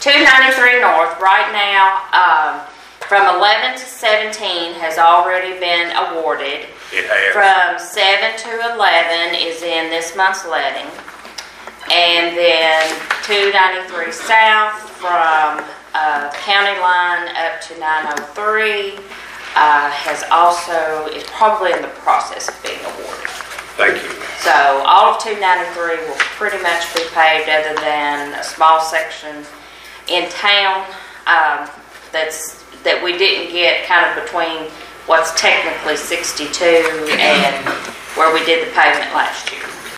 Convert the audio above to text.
293 North right now, from 11 to 17 has already been awarded. It has. From 7 to 11 is in this month's letting. And then 293 South from county line up to 903 is probably in the process of being awarded. Thank you. So all of 293 will pretty much be paved, other than a small section in town that we didn't get, kind of between what's technically 62 and where we did the pavement last year.